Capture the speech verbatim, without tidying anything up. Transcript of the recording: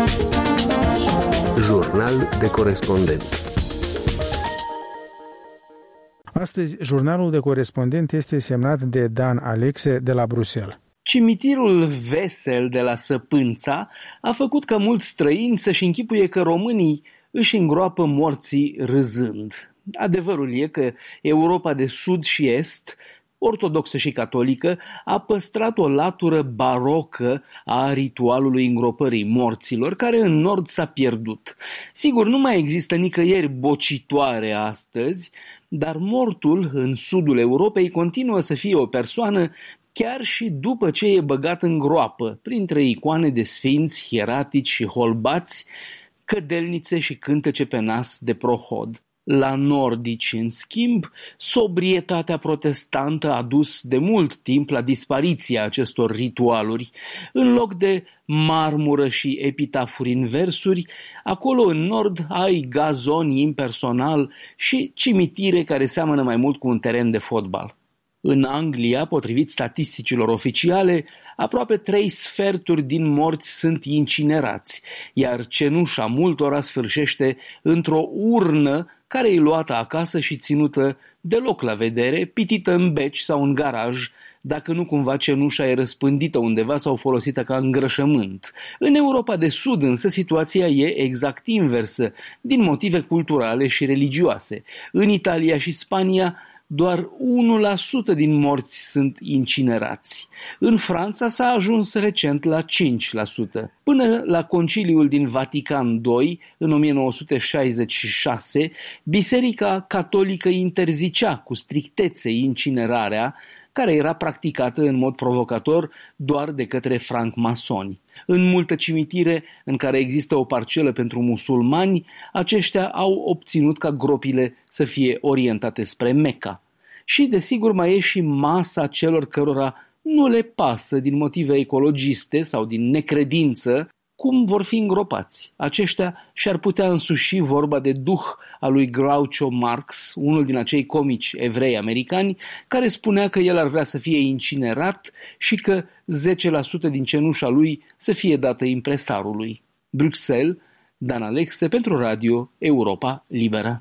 Jurnal de corespondent. Astăzi, jurnalul de corespondent este semnat de Dan Alexe de la Bruxelles. Cimitirul Vesel de la Săpânța a făcut ca mulți străini să-și închipuie că românii își îngroapă morții râzând. Adevărul e că Europa de Sud și Est, ortodoxă și catolică, a păstrat o latură barocă a ritualului îngropării morților, care în Nord s-a pierdut. Sigur, nu mai există nicăieri bocitoare astăzi, dar mortul în sudul Europei continuă să fie o persoană chiar și după ce e băgat în groapă, printre icoane de sfinți, hieratici și holbați, cădelnițe și cântece pe nas de prohod. La nordici, în schimb, sobrietatea protestantă a dus de mult timp la dispariția acestor ritualuri. În loc de marmură și epitafuri în versuri, acolo în nord ai gazon impersonal și cimitire care seamănă mai mult cu un teren de fotbal. În Anglia, potrivit statisticilor oficiale, aproape trei sferturi din morți sunt incinerați, iar cenușa multora sfârșește într-o urnă care e luată acasă și ținută deloc la vedere, pitită în beci sau în garaj, dacă nu cumva cenușa e răspândită undeva sau folosită ca îngrășământ. În Europa de Sud însă situația e exact inversă, din motive culturale și religioase. În Italia și Spania doar unu la sută din morți sunt incinerați. În Franța s-a ajuns recent la cinci la sută. Până la Conciliul din Vatican doi, în o mie nouă sute șaizeci și șase, Biserica Catolică interzicea cu strictețe incinerarea, care era practicată în mod provocator doar de către francmasoni. În multe cimitire în care există o parcelă pentru musulmani, aceștia au obținut ca gropile să fie orientate spre Mecca. Și, desigur, mai e și masa celor cărora nu le pasă din motive ecologiste sau din necredință cum vor fi îngropați. Aceștia și-ar putea însuși vorba de duh a lui Groucho Marx, unul din acei comici evrei americani, care spunea că el ar vrea să fie incinerat și că zece la sută din cenușa lui să fie dată impresarului. Bruxelles, Dan Alexe pentru Radio Europa Liberă.